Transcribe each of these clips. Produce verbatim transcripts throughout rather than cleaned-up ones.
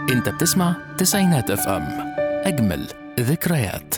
انت بتسمع تسعينات اف ام، اجمل ذكريات.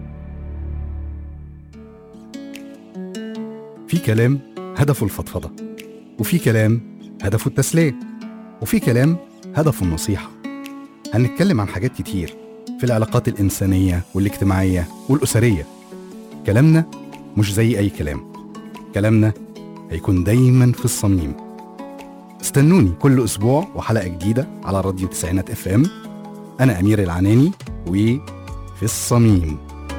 في كلام هدفه الفضفضة، وفي كلام هدفه التسلية، وفي كلام هدفه النصيحة. هنتكلم عن حاجات كتير في العلاقات الإنسانية والاجتماعية والأسرية. كلامنا مش زي أي كلام، كلامنا هيكون دايما في الصميم. استنوني كل أسبوع وحلقة جديدة على راديو تسعينات اف ام. أنا أمير العناني وفي الصميم.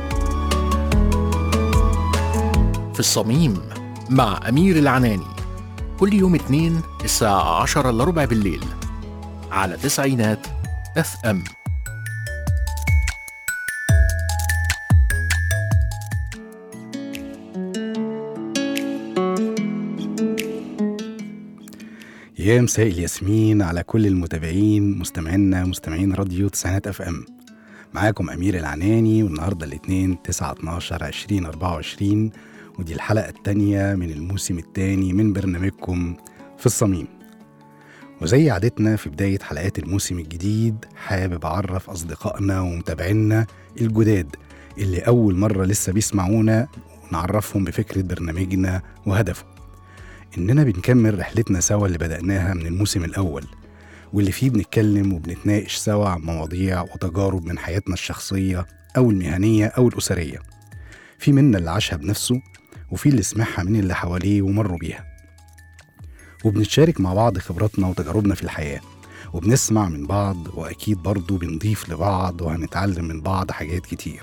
في الصميم مع أمير العناني، كل يوم اثنين الساعة عشرة إلا ربع بالليل على تسعينات اف ام. يا مساء الياسمين على كل المتابعين مستمعينا مستمعين راديو تسعينات اف ام. معاكم أمير العناني، والنهاردة الاثنين تسعة اتناشر عشرين اربعة وعشرين، ودي الحلقة التانية من الموسم الثاني من برنامجكم في الصميم. وزي عادتنا في بداية حلقات الموسم الجديد، حابب أعرف أصدقائنا ومتابعينا الجداد اللي أول مرة لسه بيسمعونا ونعرفهم بفكرة برنامجنا وهدفه، إننا بنكمل رحلتنا سوا اللي بدأناها من الموسم الأول، واللي فيه بنتكلم وبنتناقش سوا عن مواضيع وتجارب من حياتنا الشخصية أو المهنية أو الأسرية. في منا اللي عاشها بنفسه، وفي اللي سمعها من اللي حواليه ومروا بيها، وبنتشارك مع بعض خبراتنا وتجاربنا في الحياة، وبنسمع من بعض، وأكيد برضو بنضيف لبعض وهنتعلم من بعض حاجات كتير.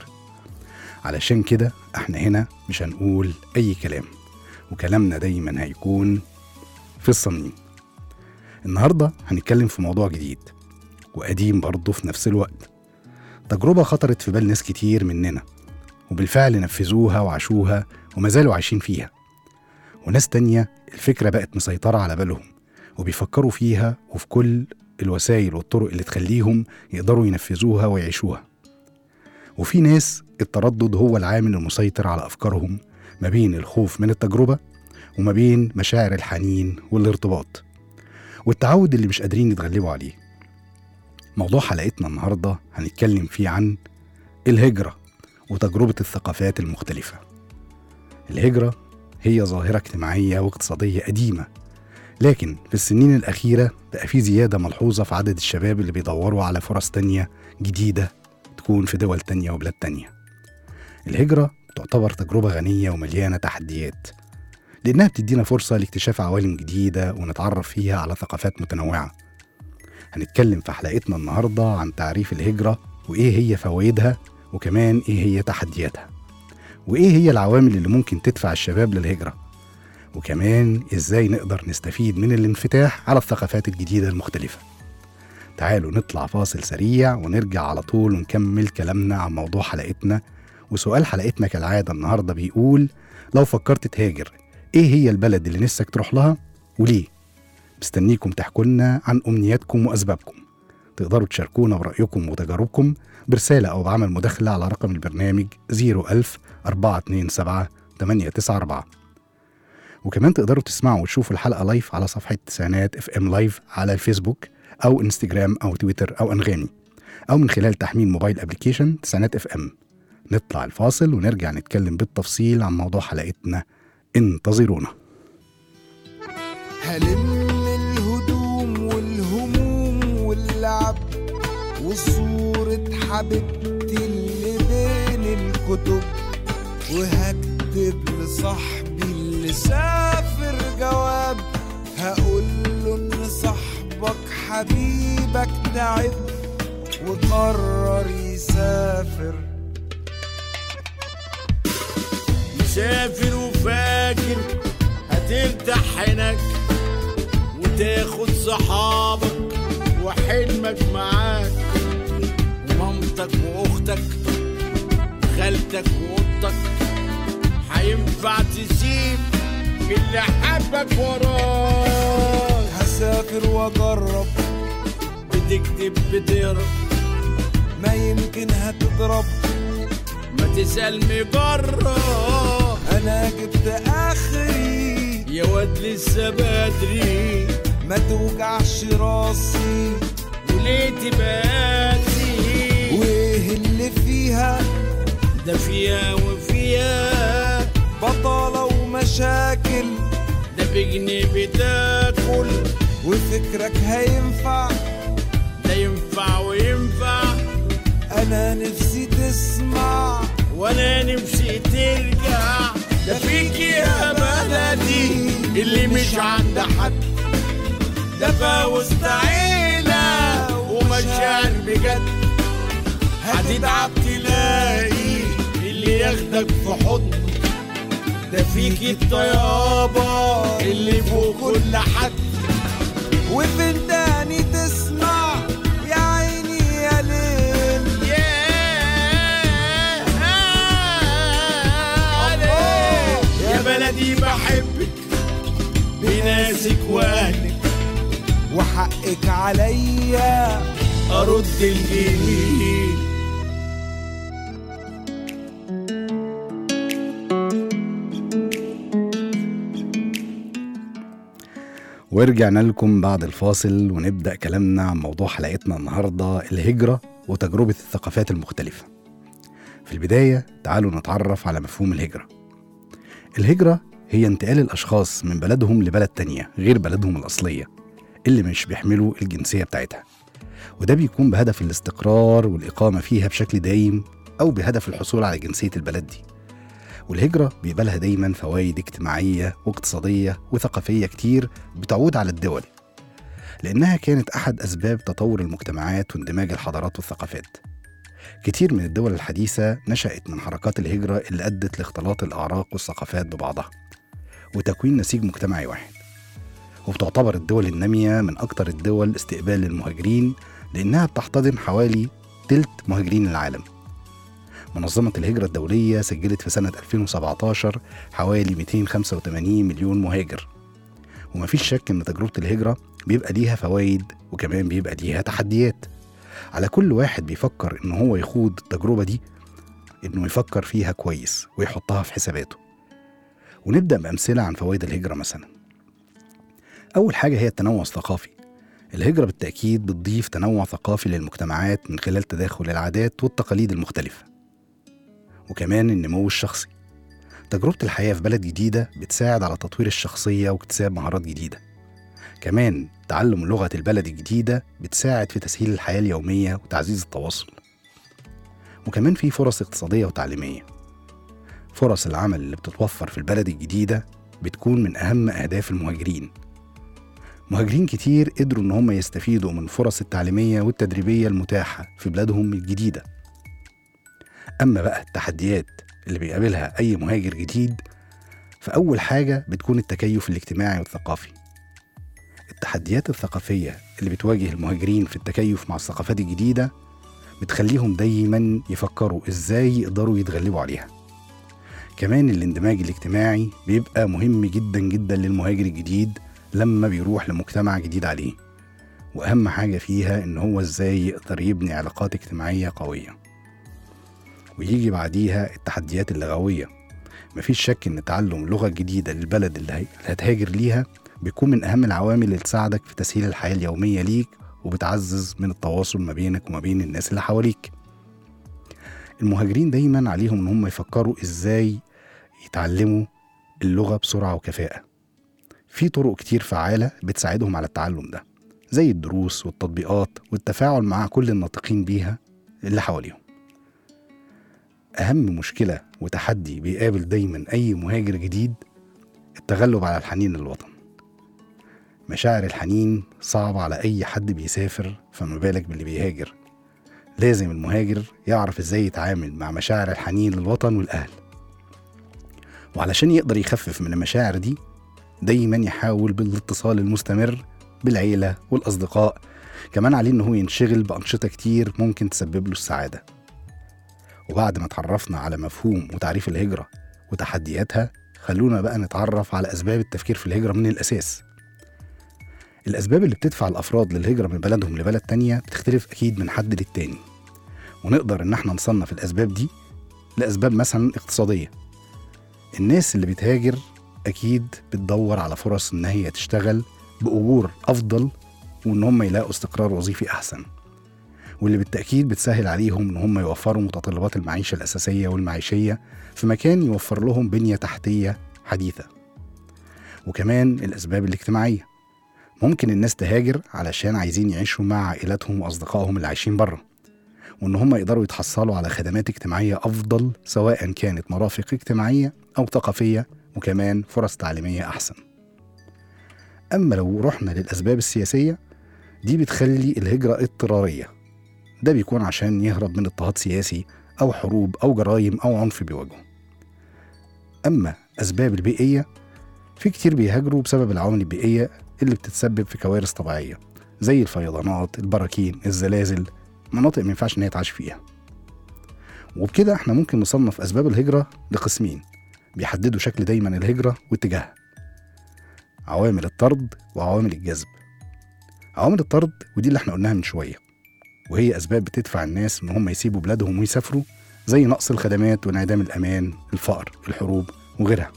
علشان كده احنا هنا مش هنقول أي كلام، وكلامنا دايما هيكون في الصميم. النهاردة هنتكلم في موضوع جديد وقديم برضو في نفس الوقت، تجربة خطرت في بال ناس كتير مننا، وبالفعل نفذوها وعاشوها وما زالوا عايشين فيها، وناس تانية الفكرة بقت مسيطرة على بالهم وبيفكروا فيها وفي كل الوسائل والطرق اللي تخليهم يقدروا ينفذوها ويعيشوها. وفي ناس التردد هو العامل المسيطر على أفكارهم، ما بين الخوف من التجربة وما بين مشاعر الحنين والارتباط والتعود اللي مش قادرين يتغلبوا عليه. موضوع حلقتنا النهاردة هنتكلم فيه عن الهجرة وتجربة الثقافات المختلفة. الهجرة هي ظاهرة اجتماعية واقتصادية قديمة، لكن في السنين الأخيرة بقى في زيادة ملحوظة في عدد الشباب اللي بيدوروا على فرص تانية جديدة تكون في دول تانية وبلاد تانية. الهجرة تعتبر تجربة غنية ومليانة تحديات، لأنها بتدينا فرصة لاكتشاف عوالم جديدة ونتعرف فيها على ثقافات متنوعة. هنتكلم في حلقتنا النهاردة عن تعريف الهجرة، وإيه هي فوائدها، وكمان إيه هي تحدياتها، وإيه هي العوامل اللي ممكن تدفع الشباب للهجرة، وكمان إزاي نقدر نستفيد من الانفتاح على الثقافات الجديدة المختلفة. تعالوا نطلع فاصل سريع ونرجع على طول ونكمل كلامنا عن موضوع حلقتنا. وسؤال حلقتنا كالعادة النهاردة بيقول: لو فكرت تهاجر، إيه هي البلد اللي نفسك تروح لها وليه؟ مستنيكم تحكوا لنا عن أمنياتكم وأسبابكم. تقدروا تشاركونا برأيكم وتجاربكم برسالة أو بعمل مداخلة على رقم البرنامج صفر ألف أربعة اتنين سبعة تمانية تسعة أربعة. وكمان تقدروا تسمعوا وتشوفوا الحلقة لايف على صفحة تسعينات اف ام لايف على الفيسبوك أو انستجرام أو تويتر أو أنغامي، أو من خلال تحميل موبايل أبليكيشن تسعينات اف ام. نطلع الفاصل ونرجع نتكلم بالتفصيل عن موضوع حلقتنا. انتظرونا. هلم الهدوم والهموم واللعب وصورة حبيبتي اللي بين الكتب، وهكتب لصاحبي اللي سافر جواب، هقول له ان صاحبك حبيبك تعب وقرر يسافر. مسافر وفاكر هترتاح هناك وتاخد صحابك وحلمك معاك، ومامتك واختك وخالتك واختك، هينفع تسيب اللي حبك وراك. هسافر واجرب، بتكتب بتهرب، ما يمكن هتضرب، ما تسأل مجرب. انا جبت اخري يا واد لسه بدري، ما توجعش راسي وليه تباتي وايه اللي فيها ده فيها وفيها بطالة ومشاكل ده بجنيه بتاكل وفكرك هينفع ده ينفع وينفع انا نفسي تسمع وانا نفسي ترجع ده فيك يا بلدي اللي مش عند حد ده فوسط عيلة ومشاعر بجد هتتعب تلاقي اللي ياخدك في حضن ده فيك الطيابة اللي فوق كل حد وفي تاني تسمع يا عيني يا ليل يا بلدي بحبك بناسك واهلك وحقك عليا ارد الجميل. ورجعنا لكم بعد الفاصل ونبدأ كلامنا عن موضوع حلقتنا النهاردة، الهجرة وتجربة الثقافات المختلفة. في البداية تعالوا نتعرف على مفهوم الهجرة. الهجرة هي انتقال الأشخاص من بلدهم لبلد تانية غير بلدهم الأصلية اللي مش بيحملوا الجنسية بتاعتها، وده بيكون بهدف الاستقرار والإقامة فيها بشكل دايم أو بهدف الحصول على جنسية البلد دي. والهجرة بيبقى دايما فوائد اجتماعية واقتصادية وثقافية كتير بتعود على الدول، لأنها كانت أحد أسباب تطور المجتمعات واندماج الحضارات والثقافات. كتير من الدول الحديثة نشأت من حركات الهجرة اللي أدت لاختلاط الأعراق والثقافات ببعضها وتكوين نسيج مجتمعي واحد. وبتعتبر الدول النامية من أكتر الدول استقبال للمهاجرين لأنها بتحتضن حوالي تلت مهاجرين العالم. منظمة الهجرة الدولية سجلت في سنة ألفين وسبعتاشر حوالي مئتين وخمسة وثمانين مليون مهاجر، ومفيش شك إن تجربة الهجرة بيبقى ليها فوائد وكمان بيبقى ليها تحديات. على كل واحد بيفكر إنه هو يخوض التجربة دي إنه يفكر فيها كويس ويحطها في حساباته. ونبدأ بأمثلة عن فوائد الهجرة. مثلا أول حاجة هي التنوع الثقافي. الهجرة بالتأكيد بتضيف تنوع ثقافي للمجتمعات من خلال تداخل العادات والتقاليد المختلفة، وكمان النمو الشخصي. تجربة الحياة في بلد جديدة بتساعد على تطوير الشخصية واكتساب مهارات جديدة. كمان تعلم لغة البلد الجديدة بتساعد في تسهيل الحياة اليومية وتعزيز التواصل. وكمان في فرص اقتصادية وتعليمية. فرص العمل اللي بتتوفر في البلد الجديدة بتكون من أهم أهداف المهاجرين. مهاجرين كتير قدروا إن هم يستفيدوا من فرص التعليمية والتدريبية المتاحة في بلادهم الجديدة. أما بقى التحديات اللي بيقابلها أي مهاجر جديد، فأول حاجة بتكون التكيف الاجتماعي والثقافي. التحديات الثقافية اللي بتواجه المهاجرين في التكيف مع الثقافات الجديدة بتخليهم دايما يفكروا إزاي يقدروا يتغلبوا عليها. كمان الاندماج الاجتماعي بيبقى مهم جدا جدا للمهاجر الجديد لما بيروح لمجتمع جديد عليه، وأهم حاجة فيها إن هو إزاي يقدر يبني علاقات اجتماعية قوية. ويجي بعديها التحديات اللغوية. مفيش شك إن تعلم لغة جديدة للبلد اللي هتهاجر ليها بيكون من أهم العوامل اللي تساعدك في تسهيل الحياة اليومية ليك وبتعزز من التواصل ما بينك وما بين الناس اللي حواليك. المهاجرين دايما عليهم إن هم يفكروا إزاي يتعلموا اللغة بسرعة وكفاءة. في طرق كتير فعالة بتساعدهم على التعلم ده، زي الدروس والتطبيقات والتفاعل مع كل الناطقين بيها اللي حواليهم. أهم مشكلة وتحدي بيقابل دايما أي مهاجر جديد التغلب على الحنين للوطن. مشاعر الحنين صعبة على أي حد بيسافر، فما بالك باللي بيهاجر. لازم المهاجر يعرف إزاي يتعامل مع مشاعر الحنين للوطن والأهل، وعلشان يقدر يخفف من المشاعر دي دايما يحاول بالاتصال المستمر بالعيلة والأصدقاء. كمان عليه إنه ينشغل بأنشطة كتير ممكن تسبب له السعادة. وبعد ما تعرفنا على مفهوم وتعريف الهجرة وتحدياتها، خلونا بقى نتعرف على أسباب التفكير في الهجرة من الأساس. الأسباب اللي بتدفع الأفراد للهجرة من بلدهم لبلد تانية بتختلف أكيد من حد للتاني، ونقدر إن احنا نصنف الأسباب دي لأسباب مثلا اقتصادية. الناس اللي بتهاجر أكيد بتدور على فرص إن هي تشتغل بأجور أفضل وإن هم يلاقوا استقرار وظيفي أحسن، واللي بالتأكيد بتسهل عليهم إن هم يوفروا متطلبات المعيشة الأساسية والمعيشية في مكان يوفر لهم بنية تحتية حديثة. وكمان الأسباب الاجتماعية، ممكن الناس تهاجر علشان عايزين يعيشوا مع عائلاتهم وأصدقائهم اللي عايشين بره، وإن هم يقدروا يتحصلوا على خدمات اجتماعية أفضل، سواء كانت مرافق اجتماعية أو ثقافية، وكمان فرص تعليمية أحسن. أما لو رحنا للأسباب السياسية، دي بتخلي الهجرة اضطرارية، ده بيكون عشان يهرب من اضطهاد سياسي أو حروب أو جرائم أو عنف بيواجهه. أما أسباب البيئية، في كتير بيهاجروا بسبب العوامل البيئية اللي بتتسبب في كوارث طبيعية زي الفيضانات، البراكين، الزلازل، مناطق ما ينفعش إن هي تعيش فيها. وبكده احنا ممكن نصنف أسباب الهجرة لقسمين بيحددوا شكل دايما الهجرة واتجاهها: عوامل الطرد وعوامل الجذب. عوامل الطرد ودي اللي احنا قلناها من شوية، وهي أسباب بتدفع الناس إن هم يسيبوا بلادهم ويسافروا، زي نقص الخدمات وانعدام الأمان، الفقر، الحروب وغيرها.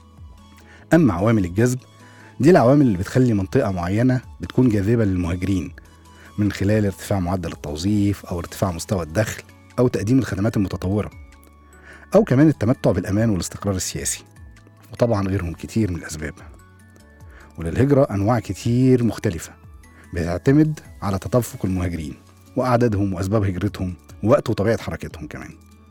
أما عوامل الجذب، دي العوامل اللي بتخلي منطقة معينة بتكون جاذبة للمهاجرين من خلال ارتفاع معدل التوظيف أو ارتفاع مستوى الدخل أو تقديم الخدمات المتطورة، أو كمان التمتع بالأمان والاستقرار السياسي، وطبعا غيرهم كتير من الأسباب. وللهجرة أنواع كتير مختلفة بتعتمد على تدفق المهاجرين وأعدادهم وأسباب هجرتهم ووقت وطبيعة حركتهم كمان.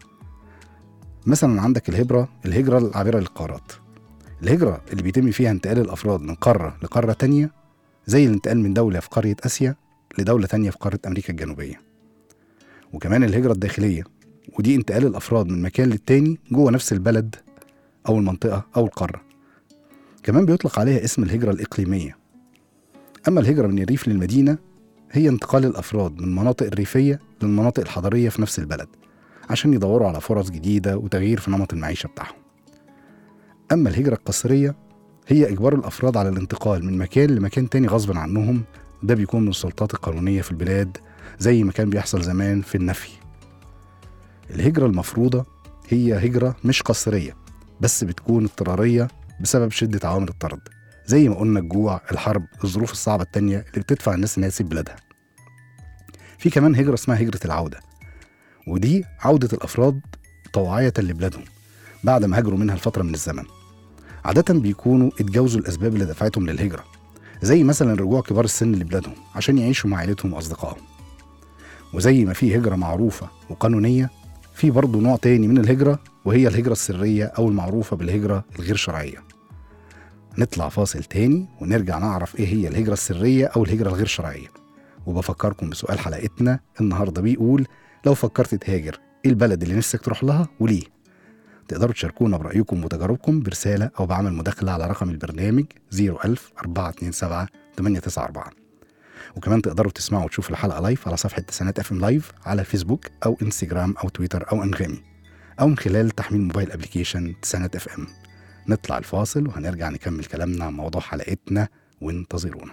مثلا عندك الهجرة الهجرة العابرة للقارات، الهجرة اللي بيتم فيها انتقال الأفراد من قارة لقارة تانية، زي الانتقال من دولة في قارة آسيا لدولة تانية في قارة أمريكا الجنوبية. وكمان الهجرة الداخلية، ودي انتقال الأفراد من مكان للتاني جوه نفس البلد أو المنطقة أو القارة. كمان بيطلق عليها اسم الهجرة الإقليمية. أما الهجرة من الريف للمدينة، هي انتقال الأفراد من المناطق الريفية للمناطق الحضرية في نفس البلد عشان يدوروا على فرص جديدة وتغيير في نمط المعيشة بتاعهم. أما الهجرة القسرية، هي إجبار الأفراد على الانتقال من مكان لمكان تاني غصبا عنهم، ده بيكون من السلطات القانونية في البلاد زي ما كان بيحصل زمان في النفي. الهجرة المفروضة هي هجرة مش قسرية، بس بتكون اضطرارية بسبب شدة عوامل الطرد، زي ما قلنا الجوع، الحرب، الظروف الصعبة التانية اللي بتدفع الناس إنها تسيب بلادها. في كمان هجرة اسمها هجرة العودة، ودي عودة الأفراد طوعية لبلادهم بعد ما هاجروا منها لفترة من الزمن. عادة بيكونوا اتجاوزوا الأسباب اللي دفعتهم للهجرة، زي مثلا رجوع كبار السن لبلادهم عشان يعيشوا مع عائلتهم وأصدقائهم. وزي ما في هجرة معروفة وقانونية، في برضو نوع تاني من الهجرة، وهي الهجرة السرية أو المعروفة بالهجرة الغير شرعية. نطلع فاصل تاني ونرجع نعرف إيه هي الهجرة السرية أو الهجرة الغير شرعية. وبفكركم بسؤال حلقتنا النهاردة بيقول: لو فكرت تهاجر، إيه البلد اللي نفسك تروح لها وليه؟ تقدروا تشاركونا برأيكم وتجاربكم برسالة أو بعمل مداخلة على رقم البرنامج صفر ألف أربعة اتنين سبعة تمانية تسعة أربعة. وكمان تقدروا تسمعوا وتشوفوا الحلقة لايف على صفحة تسعينات اف ام لايف على فيسبوك أو انستجرام أو تويتر أو أنغامي، أو من خلال تحميل موبايل أبليكيشن تسعينات اف ام. نطلع الفاصل وهنرجع نكمل كلامنا عن موضوع حلقتنا، وانتظرونا.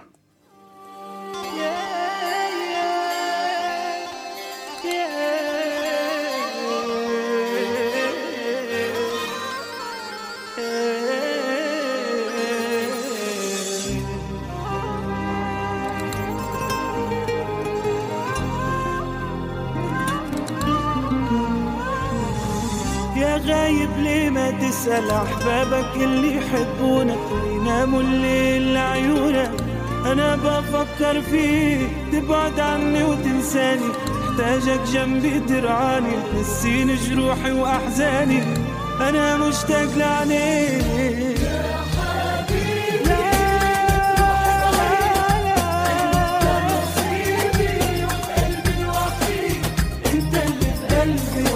يا غايب ليه ما تسأل أحبابك اللي يحبونك ويناموا الليل لعيونك؟ أنا بفكر فيك تبعد عني وتنساني، محتاجك جنبي ترعاني، تنسيني جروحي وأحزاني، أنا مشتاق لعينيك يا حبيبي. أنت نصيبي وقلبي الوحيد، أنت اللي في قلبي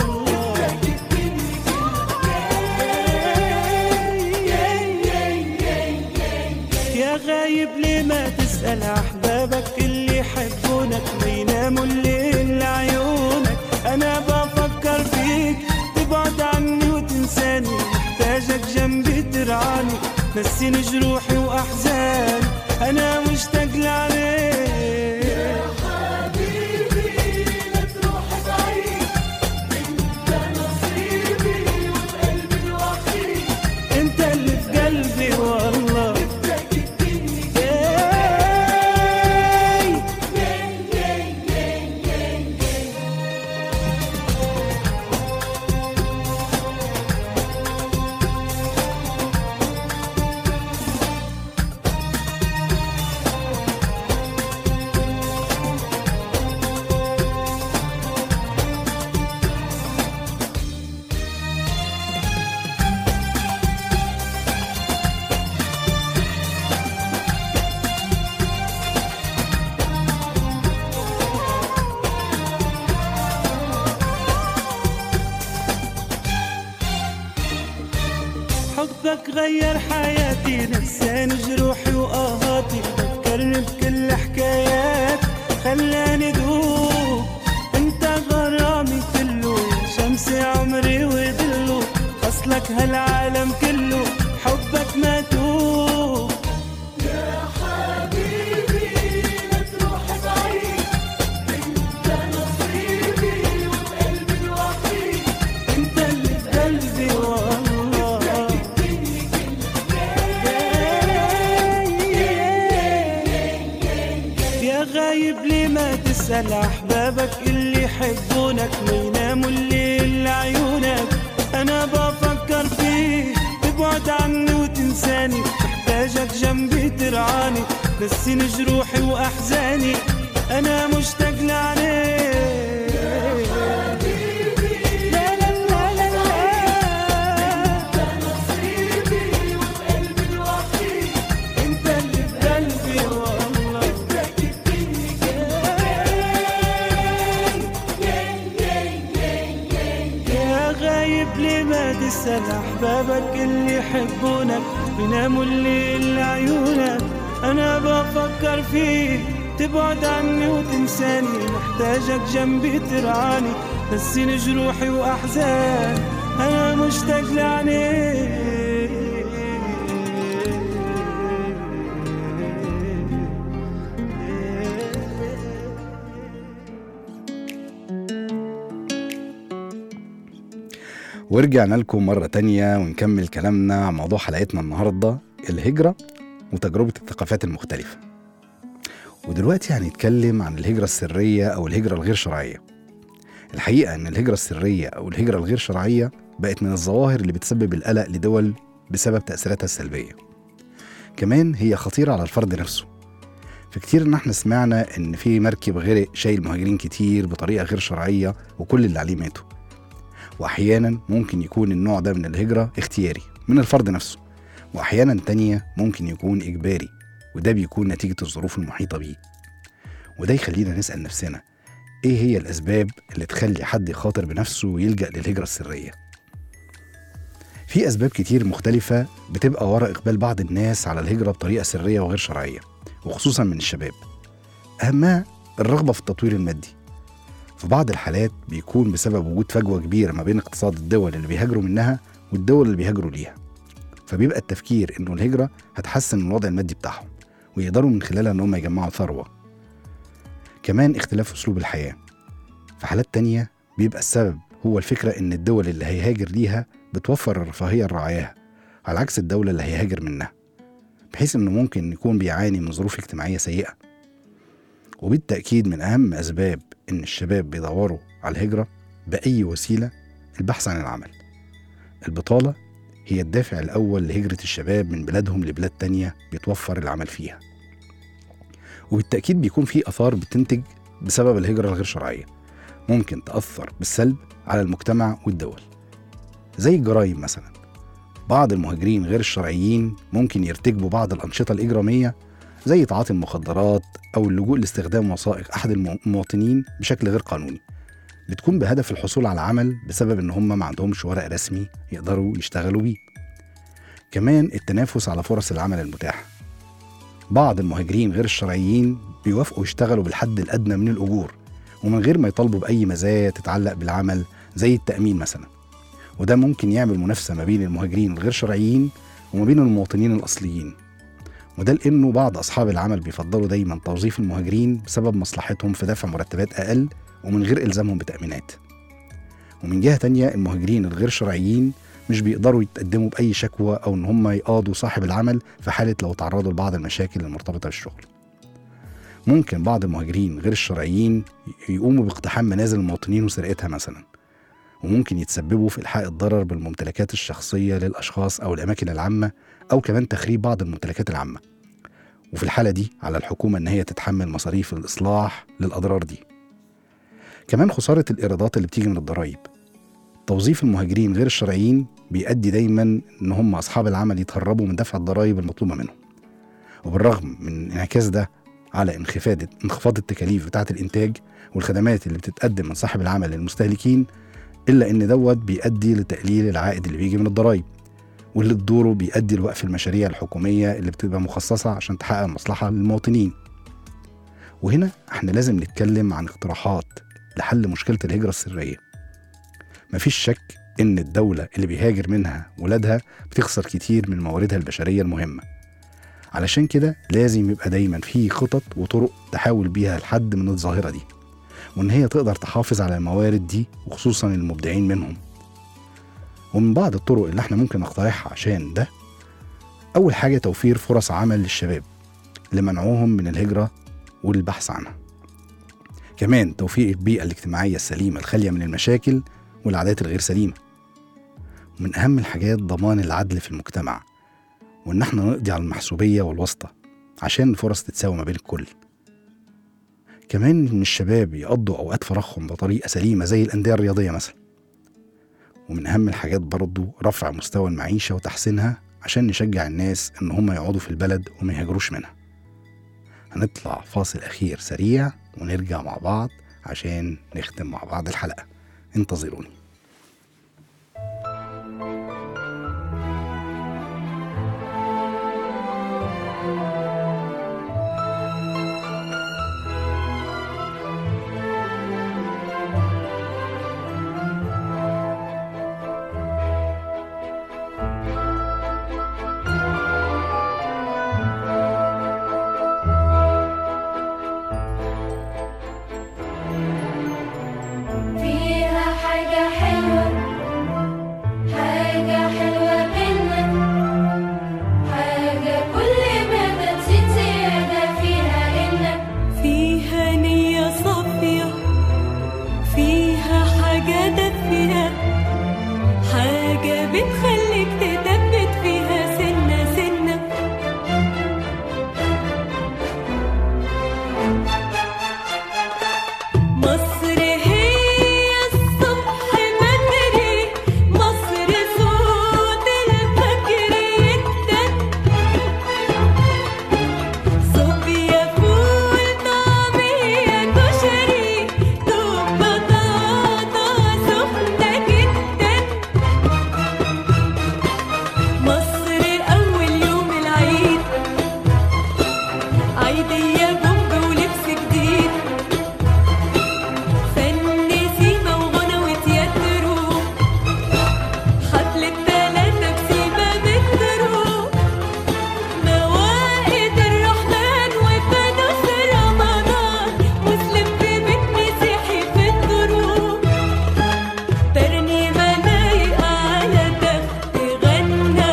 غايب ليه ما تسأل أحبابك اللي يحبونك ويناموا الليل لعيونك؟ أنا بفكر فيك تبعد عني وتنساني، محتاجك جنبي ترعاني، نسيني جروحي وأحزاني، أنا مشتاق لعليك يا حبيبي. لا تروح بعيد، أنت نصيبي وقلبي الوحيد، أنت اللي في قلبي والله. حبك غير حياتي، نساني جروحي وآهاتي، فكرني بكل حكايات خلاني دوب. انت غرامي كله، شمسي عمري وظله، خصلك هالعالم كله، حبك ما توب. يا حبيبي لا تروح بعيد، انت نصيبي وبقلبي الوحيد، انت اللي بقلبي والله. يا غايب ليه ما تسأل أحبابك اللي يحبونك، ما يناموا الليل لعيونك، أنا بفكر فيك تبعد عني وتنساني، محتاجك جنبي ترعاني، نسيني جروحي وأحزاني، أنا مشتاق لعليك. لا لا لا لا لا، انت نصيبي وبقلبي الوحيد، انت اللي بقلبي والله. يا غايب ليه ما تسأل أحبابك اللي يحبونك، بيناموا الليل لعيونك، أنا بفكر فيك تبعد عني وتنساني، محتاجك جنبي ترعاني، نسيني جروحي وأحزان، أنا مشتاق لعينيك. ورجعنا لكم مرة تانية ونكمل كلامنا عن موضوع حلقتنا النهاردة، الهجرة وتجربة الثقافات المختلفة. ودلوقتي هنتكلم عن الهجرة السرية أو الهجرة الغير شرعية. الحقيقة أن الهجرة السرية أو الهجرة الغير شرعية بقت من الظواهر اللي بتسبب القلق لدول بسبب تأثيراتها السلبية. كمان هي خطيرة على الفرد نفسه. في كتير ان احنا سمعنا ان في مركب غرق شايل مهاجرين كتير بطريقة غير شرعية وكل اللي عليه ماتوا. واحيانا ممكن يكون النوع ده من الهجرة اختياري من الفرد نفسه، واحيانا تانية ممكن يكون اجباري، وده بيكون نتيجة الظروف المحيطة بيه. وده يخلينا نسأل نفسنا ايه هي الاسباب اللي تخلي حد يخاطر بنفسه ويلجأ للهجرة السرية؟ في اسباب كتير مختلفة بتبقى وراء اقبال بعض الناس على الهجرة بطريقة سرية وغير شرعية، وخصوصا من الشباب. اهمها الرغبة في التطوير المادي. في بعض الحالات بيكون بسبب وجود فجوة كبيرة ما بين اقتصاد الدول اللي بيهاجروا منها والدول اللي بيهاجروا ليها، فبيبقى التفكير انه الهجرة هتحسن من الوضع المادي بتاعهم ويقدروا من خلالها ان هم يجمعوا ثروة. كمان اختلاف اسلوب الحياة. في حالات تانية بيبقى السبب هو الفكرة ان الدول اللي هيهاجر ليها بتوفر الرفاهية لرعاياها على عكس الدولة اللي هيهاجر منها، بحيث انه ممكن يكون بيعاني من ظروف اجتماعية سيئة. وبالتأكيد من اهم اسباب ان الشباب بيدوروا على الهجرة بأي وسيلة البحث عن العمل. البطالة هي الدافع الأول لهجرة الشباب من بلادهم لبلاد تانية بيتوفر العمل فيها. وبالتأكيد بيكون في آثار بتنتج بسبب الهجرة الغير شرعية ممكن تأثر بالسلب على المجتمع والدول، زي الجرائم مثلا. بعض المهاجرين غير الشرعيين ممكن يرتكبوا بعض الأنشطة الإجرامية زي تعاطي المخدرات أو اللجوء لاستخدام وثائق أحد المواطنين بشكل غير قانوني، بتكون بهدف الحصول على عمل بسبب إن هم ما عندهمش ورق رسمي يقدروا يشتغلوا بيه. كمان التنافس على فرص العمل المتاحة. بعض المهاجرين غير الشرعيين بيوافقوا يشتغلوا بالحد الأدنى من الأجور ومن غير ما يطالبوا بأي مزايا تتعلق بالعمل زي التأمين مثلا، وده ممكن يعمل منافسة ما بين المهاجرين الغير شرعيين وما بين المواطنين الأصليين. وده لأنه بعض أصحاب العمل بيفضلوا دايما توظيف المهاجرين بسبب مصلحتهم في دفع مرتبات أقل ومن غير إلزامهم بتأمينات. ومن جهة تانية المهاجرين الغير شرعيين مش بيقدروا يتقدموا بأي شكوى أو إن هم يقاضوا صاحب العمل في حالة لو تعرضوا لبعض المشاكل المرتبطة بالشغل. ممكن بعض المهاجرين غير الشرعيين يقوموا باقتحام منازل المواطنين وسرقتها مثلا، وممكن يتسببوا في إلحاق الضرر بالممتلكات الشخصية للأشخاص أو الأماكن العامة، أو كمان تخريب بعض الممتلكات العامة. وفي الحالة دي على الحكومة إن هي تتحمل مصاريف الإصلاح للأضرار دي. كمان خسارة الإيرادات اللي بتيجي من الضرائب. توظيف المهاجرين غير الشرعيين بيؤدي دايما إن هم أصحاب العمل يتهربوا من دفع الضرائب المطلوبة منهم، وبالرغم من انعكاس ده على انخفاض انخفاض التكاليف بتاعة الإنتاج والخدمات اللي بتتقدم من صاحب العمل للمستهلكين، إلا إن دوت بيؤدي لتقليل العائد اللي بيجي من الضرائب، واللي بدوره بيؤدي لوقف المشاريع الحكومية اللي بتبقى مخصصة عشان تحقق مصلحة للمواطنين. وهنا احنا لازم نتكلم عن اقتراحات لحل مشكلة الهجرة السرية. مفيش شك إن الدولة اللي بيهاجر منها ولادها بتخسر كتير من مواردها البشرية المهمة. علشان كده لازم يبقى دايما في خطط وطرق تحاول بيها الحد من الظاهرة دي، وإن هي تقدر تحافظ على الموارد دي وخصوصا المبدعين منهم. ومن بعض الطرق اللي احنا ممكن نقترحها عشان ده، أول حاجة توفير فرص عمل للشباب لمنعوهم من الهجرة والبحث عنها. كمان توفير البيئة الاجتماعية السليمة الخالية من المشاكل والعادات الغير سليمة. ومن أهم الحاجات ضمان العدل في المجتمع، وإن احنا نقضي على المحسوبية والواسطة عشان الفرص تتساوي ما بين الكل. كمان إن الشباب يقضوا أوقات فراغهم بطريقة سليمة زي الأندية الرياضية مثلا. ومن أهم الحاجات برضو رفع مستوى المعيشة وتحسينها عشان نشجع الناس إن هم يقعدوا في البلد وما يهاجروش منها. هنطلع فاصل أخير سريع ونرجع مع بعض عشان نختم مع بعض الحلقة. انتظروني. فيها حاجة حلوة، حاجة حلوة بينا، حاجة كل ما بتزيد زيادة فيها إن فيها نية صافية، فيها حاجة دافية، حاجة بتخليك تثبت فيها سنة سنة. مصر هي الصبح بدري، مصر صوت الفجر يدن، صوبيا فول طعمية كشري، دوب بطاطا سخنة جدا. مصر أول يوم العيد، عيدية بومب ولبس جديد، فن سيما وغنى وتياترو، حفلة تلاتة بسيما مترو، موائد الرحمن وفانوس رمضان، مسلم في بيت مسيحي في الدروب، ترنيمة لايقة على تخت غنى.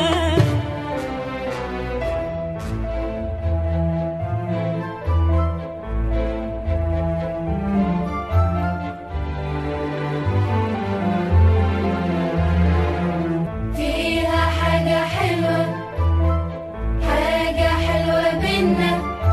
فيها حاجة حلوة، حاجة حلوة بينا،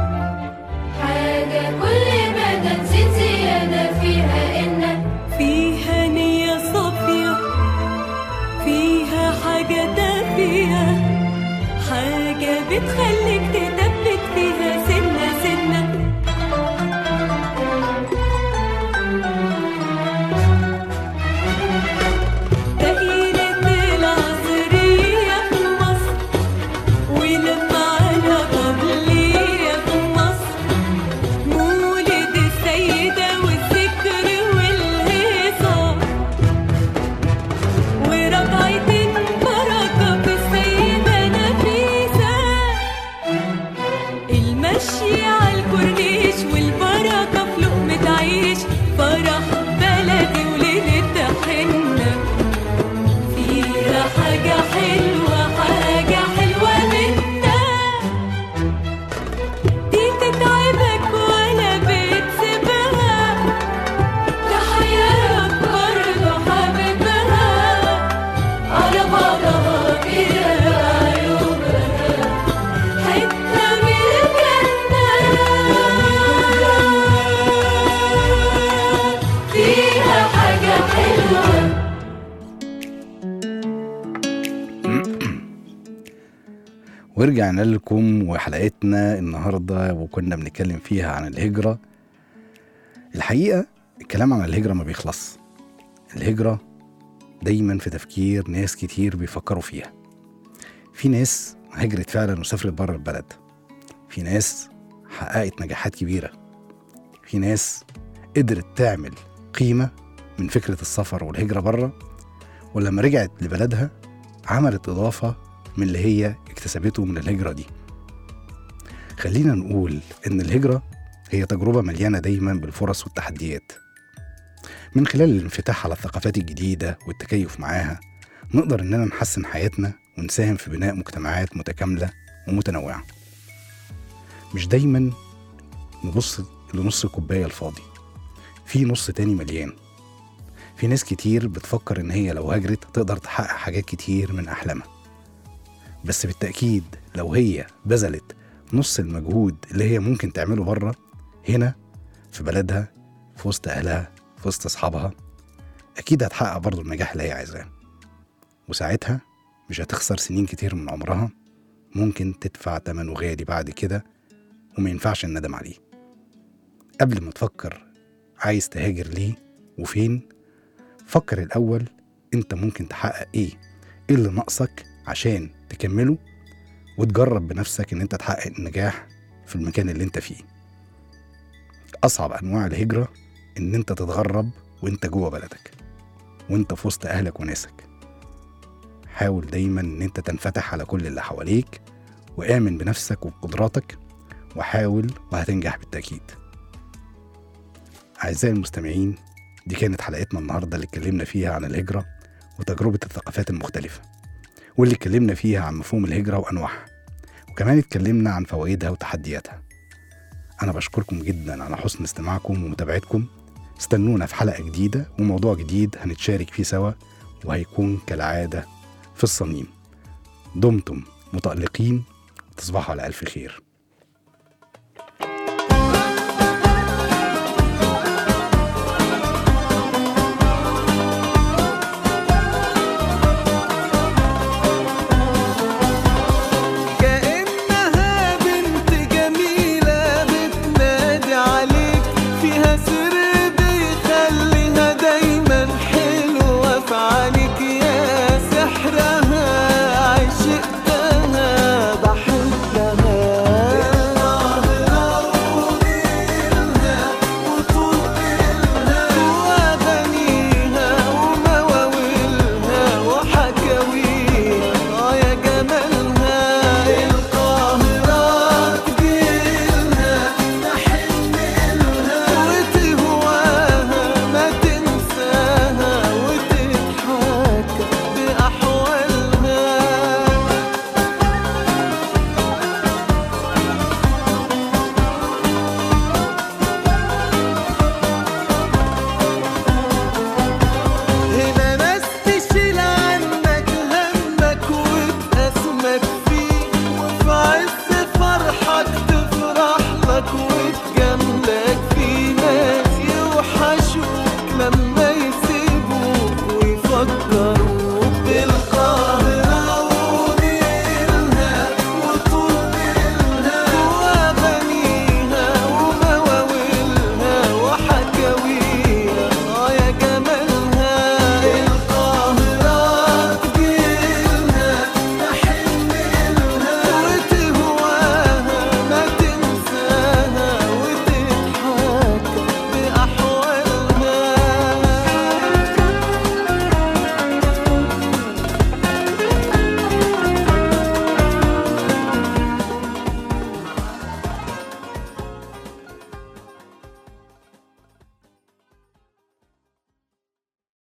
حاجة كل ما تزيد زيادة فيها إن فيها نية صافية، فيها حاجة دافية، حاجة بتخليك تثبت فيها سنة سنة. دائرة العصرية في مصر، ولما على قبلية في مصر، مولد السيدة والذكر والهيصة، ورجعتين بركة في السيدة نفيسة، المشي على الكورنيش والبركة في لقمة عيش، فرح بلدي وليلة حنة. فيها حاجة حلوة، حاجة حلوة منا، دي تتعبك ولا بتسيبها، تحيرك برضه حبيبها، على بعضها كده عيوبها، حتة من الجنة. فيها حاجة حلوة. ورجعنا لكم وحلقتنا النهاردة وكنا بنتكلم فيها عن الهجرة. الحقيقة الكلام عن الهجرة ما بيخلص. الهجرة دايما في تفكير ناس كتير بيفكروا فيها، في ناس هجرت فعلا وسافرت بره البلد، في ناس حققت نجاحات كبيرة، في ناس قدرت تعمل قيمة من فكرة السفر والهجرة بره، ولما رجعت لبلدها عملت إضافة من اللي هي اكتسبته من الهجرة دي. خلينا نقول إن الهجرة هي تجربة مليانة دايما بالفرص والتحديات. من خلال الانفتاح على الثقافات الجديدة والتكيف معاها نقدر إننا نحسن حياتنا ونساهم في بناء مجتمعات متكاملة ومتنوعة. مش دايما نبص لنص الكوباية الفاضي، في نص تاني مليان. في ناس كتير بتفكر إن هي لو هاجرت تقدر تحقق حاجات كتير من أحلامها، بس بالتأكيد لو هي بذلت نص المجهود اللي هي ممكن تعمله بره، هنا في بلدها في وسط أهلها في وسط أصحابها أكيد هتحقق برضو النجاح اللي هي عايزاه، وساعتها مش هتخسر سنين كتير من عمرها ممكن تدفع تمنه غالي بعد كده وما ينفعش الندم عليه. قبل ما تفكر عايز تهاجر ليه وفين، فكر الأول انت ممكن تحقق ايه، ايه اللي ناقصك عشان تكمله، وتجرب بنفسك ان انت تحقق النجاح في المكان اللي انت فيه. أصعب أنواع الهجرة ان انت تتغرب وانت جوه بلدك وانت في وسط أهلك وناسك. حاول دايما ان انت تنفتح على كل اللي حواليك وآمن بنفسك وبقدراتك، وحاول وهتنجح بالتأكيد. أعزائي المستمعين، دي كانت حلقتنا النهاردة اللي اتكلمنا فيها عن الهجرة وتجربة الثقافات المختلفة، واللي اتكلمنا فيها عن مفهوم الهجرة وأنواعها، وكمان اتكلمنا عن فوائدها وتحدياتها. أنا بشكركم جدا على حسن استماعكم ومتابعتكم. استنونا في حلقة جديدة وموضوع جديد هنتشارك فيه سوا، وهيكون كالعادة في الصميم. دمتم متألقين، تصبحوا على ألف خير.